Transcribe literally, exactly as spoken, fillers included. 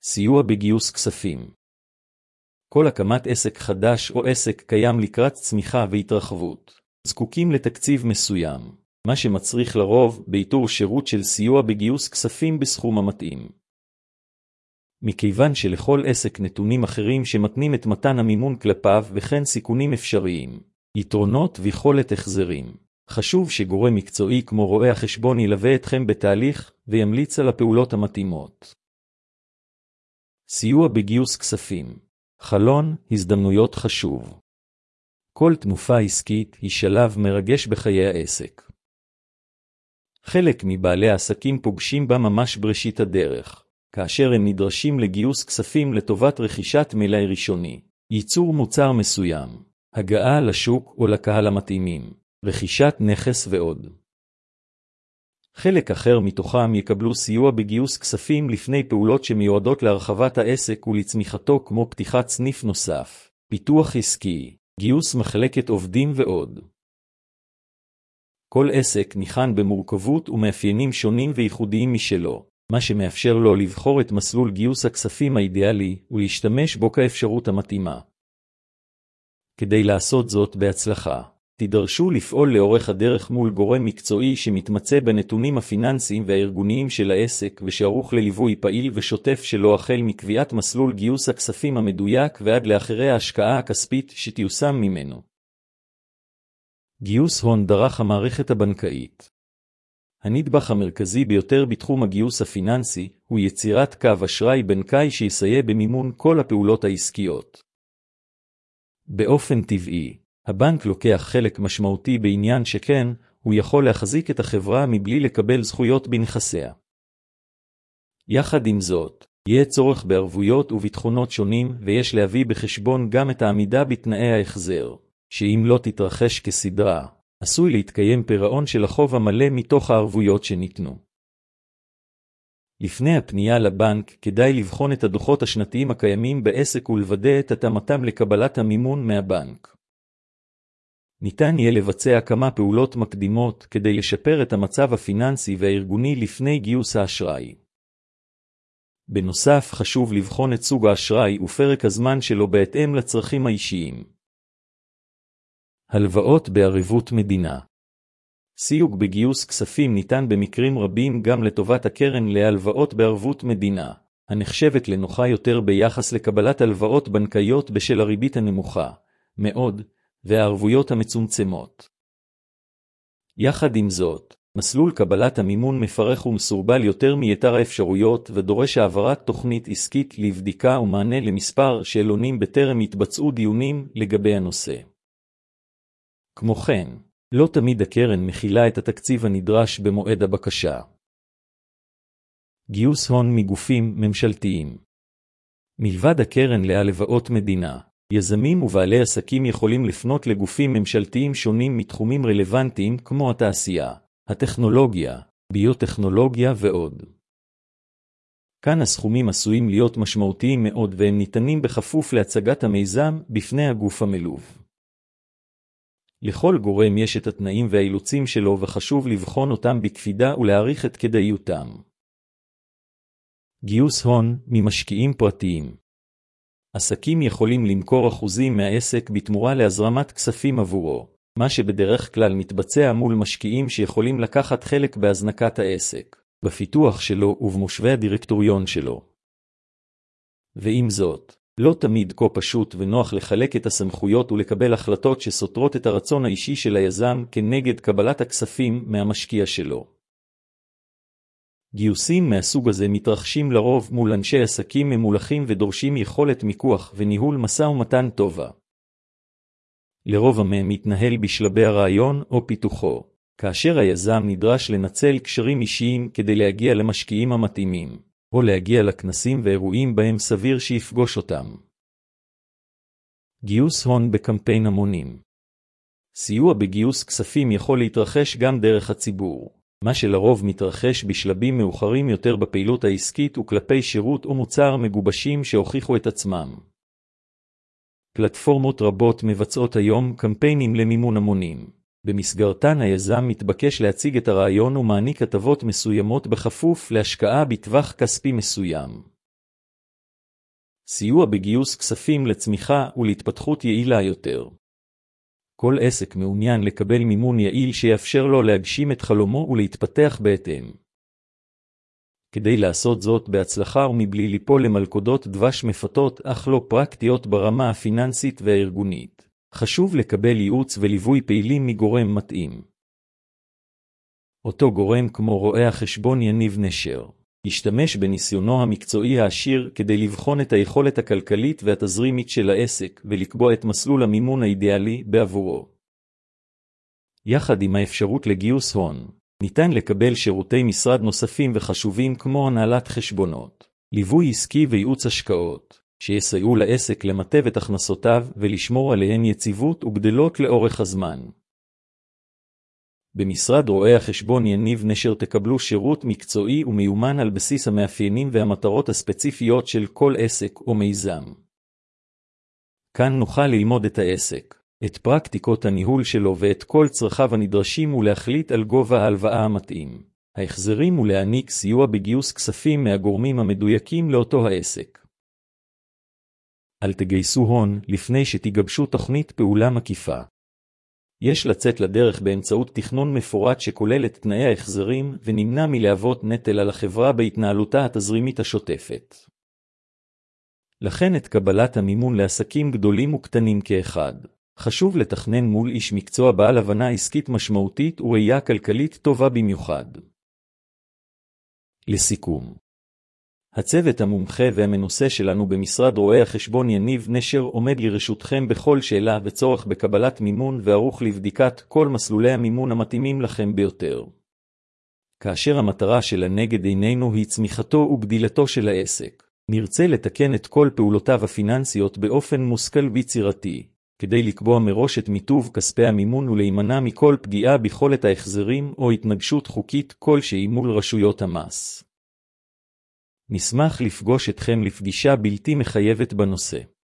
סיוע בגיוס כספים. כל הקמת עסק חדש או עסק קיים לקראת צמיחה והתרחבות, זקוקים לתקציב מסוים, מה שמצריך לרוב באיתור שירות של סיוע בגיוס כספים בסכום המתאים. מכיוון שלכל עסק נתונים אחרים שמתנים את מתן המימון כלפיו וכן סיכונים אפשריים, יתרונות ויכולת החזרים, חשוב שגורם מקצועי כמו רואה החשבון ילווה אתכם בתהליך וימליץ על הפעולות המתאימות. סיוע בגיוס כספים. חלון הזדמנויות חשוב. כל תנופה עסקית היא שלב מרגש בחיי העסק. חלק מבעלי העסקים פוגשים בה ממש בראשית הדרך, כאשר הם נדרשים לגיוס כספים לטובת רכישת מלאי ראשוני, ייצור מוצר מסוים, הגעה לשוק או לקהל המתאימים, רכישת נכס ועוד. חלק אחר מתוכם יקבלו סיוע בגיוס כספים לפני פעולות שמיועדות להרחבת העסק ולצמיחתו כמו פתיחת סניף נוסף, פיתוח עסקי, גיוס מחלקת עובדים ועוד. כל עסק ניחן במורכבות ומאפיינים שונים וייחודיים משלו, מה שמאפשר לו לבחור את מסלול גיוס הכספים האידיאלי ולהשתמש בו כאפשרות המתאימה. כדי לעשות זאת בהצלחה, תידרשו לפעול לאורך הדרך מול גורם מקצועי שמתמצא בנתונים הפיננסיים והארגוניים של העסק ושערוך לליווי פעיל ושוטף שלו החל מקביעת מסלול גיוס הכספים המדויק ועד לאחרי ההשקעה הכספית שתיושם ממנו. גיוס הון דרך המערכת הבנקאית. הנדבך המרכזי ביותר בתחום הגיוס הפיננסי הוא יצירת קו אשראי בנקאי שיסייע במימון כל הפעולות העסקיות. באופן טבעי, הבנק לוקח חלק משמעותי בעניין שכן, הוא יכול להחזיק את החברה מבלי לקבל זכויות בנכסיה. יחד עם זאת, יהיה צורך בערבויות וביטחונות שונים ויש להביא בחשבון גם את העמידה בתנאי ההחזר, שאם לא תתרחש כסדרה, עשוי להתקיים פירעון של החוב המלא מתוך הערבויות שניתנו. לפני הפנייה לבנק כדאי לבחון את הדוחות השנתיים הקיימים בעסק ולוודא את התאמתם לקבלת המימון מהבנק. ניתן יהיה לבצע כמה פעולות מקדימות כדי לשפר את המצב הפיננסי והארגוני לפני גיוס האשראי. בנוסף, חשוב לבחון את סוג האשראי ופרק הזמן שלו בהתאם לצרכים האישיים. הלוואות בערבות מדינה. סיוג בגיוס כספים ניתן במקרים רבים גם לטובת הקרן להלוואות בערבות מדינה, הנחשבת לנוחה יותר ביחס לקבלת הלוואות בנקאיות בשל הריבית הנמוכה מאוד והערבויות המצומצמות. יחד עם זאת, מסלול קבלת המימון מפרך ומסורבל יותר מיתר האפשרויות ודורש העברת תוכנית עסקית לבדיקה ומענה למספר שאלונים בטרם יתבצעו דיונים לגבי הנושא. כמו כן, לא תמיד הקרן מכילה את התקציב הנדרש במועד הבקשה. גיוס הון מגופים ממשלתיים. מלבד הקרן להלוואות מדינה, יזמים ובעלי עסקים יכולים לפנות לגופים ממשלתיים שונים מתחומים רלוונטיים כמו התעשייה, הטכנולוגיה, ביוטכנולוגיה ועוד. כאן הסכומים עשויים להיות משמעותיים מאוד והם ניתנים בכפוף להצגת המיזם בפני הגוף המלווה. לכל גורם יש את התנאים והאילוצים שלו וחשוב לבחון אותם בקפידה ולהעריך את כדאיותם. גיוס הון ממשקיעים פרטיים. עסקים יכולים למכור אחוזים מהעסק בתמורה להזרמת כספים עבורו, מה שבדרך כלל מתבצע מול משקיעים שיכולים לקחת חלק בהזנקת העסק, בפיתוח שלו ובמושבי הדירקטוריון שלו. ועם זאת, לא תמיד כה פשוט ונוח לחלק את הסמכויות ולקבל החלטות שסותרות את הרצון האישי של היזם כנגד קבלת הכספים מהמשקיע שלו. גיוסים מהסוג הזה מתרחשים לרוב מול אנשי עסקים ממולחים ודורשים יכולת מיקוח וניהול משא ומתן טובה. לרוב מהם מתנהל בשלבי הרעיון או פיתוחו, כאשר היזם נדרש לנצל קשרים אישיים כדי להגיע למשקיעים המתאימים, או להגיע לכנסים ואירועים בהם סביר שיפגוש אותם. גיוס הון בקמפיין המונים. סיוע בגיוס כספים יכול להתרחש גם דרך הציבור, מה שלרוב מתרחש בשלבים מאוחרים יותר בפעילות העסקית וכלפי שירות או מוצר מגובשים שהוכיחו את עצמם. פלטפורמות רבות מבצעות היום קמפיינים למימון המונים. במסגרתן היזם מתבקש להציג את הרעיון ומעניק הטבות מסוימות בכפוף להשקעה בטווח כספי מסוים. סיוע בגיוס כספים לצמיחה ולהתפתחות יעילה יותר. כל עסק מעוניין לקבל מימון יעיל שיאפשר לו להגשים את חלומו ולהתפתח בהתאם. כדי לעשות זאת בהצלחה ומבלי ליפול למלכודות דבש מפתות אך לא פרקטיות ברמה הפיננסית והארגונית, חשוב לקבל ייעוץ וליווי פעילים מגורם מתאים. אותו גורם כמו רואה החשבון יניב נשר, ישתמש בניסיונו המקצועי העשיר כדי לבחון את היכולת הכלכלית והתזרימית של העסק ולקבוע את מסלול המימון האידיאלי בעבורו. יחד עם האפשרות לגיוס הון, ניתן לקבל שירותי משרד נוספים וחשובים כמו הנהלת חשבונות, ליווי עסקי וייעוץ השקעות, שיסייעו לעסק למטב את הכנסותיו ולשמור עליהן יציבות וגדלות לאורך הזמן. במשרד רואי החשבון יניב נשר תקבלו שירות מקצועי ומיומן על בסיס המאפיינים והמטרות הספציפיות של כל עסק או מיזם. כאן נוכל ללמוד את העסק, את פרקטיקות הניהול שלו ואת כל צרכיו הנדרשים ולהחליט על גובה ההלוואה המתאים, ההחזרים ולהעניק סיוע בגיוס כספים מהגורמים המדויקים לאותו העסק. אל תגייסו הון לפני שתגבשו תוכנית פעולה מקיפה. יש לצאת לדרך באמצעות תכנון מפורט שכולל את תנאי ההחזרים ונמנע מלהוות נטל על החברה בהתנהלותה התזרימית השוטפת. לכן את קבלת המימון לעסקים גדולים וקטנים כאחד, חשוב לתכנן מול איש מקצוע בעל הבנה עסקית משמעותית וראייה כלכלית טובה במיוחד. לסיכום, הצוות המומחה והמנוסה שלנו במשרד רואי החשבון יניב נשר עומד לרשותכם בכל שאלה וצורך בקבלת מימון וערוך לבדיקת כל מסלולי המימון המתאימים לכם ביותר. כאשר המטרה של הנגד עינינו היא צמיחתו וגדילתו של העסק, נרצה לתקן את כל פעולותיו הפיננסיות באופן מושכל ויצירתי, כדי לקבוע מראש את מיטוב כספי המימון ולהימנע מכל פגיעה ביכולת ההחזרים או התנגשות חוקית כלשהי מול רשויות המס. נשמח לפגוש אתכם לפגישה בלתי מחייבת בנושא.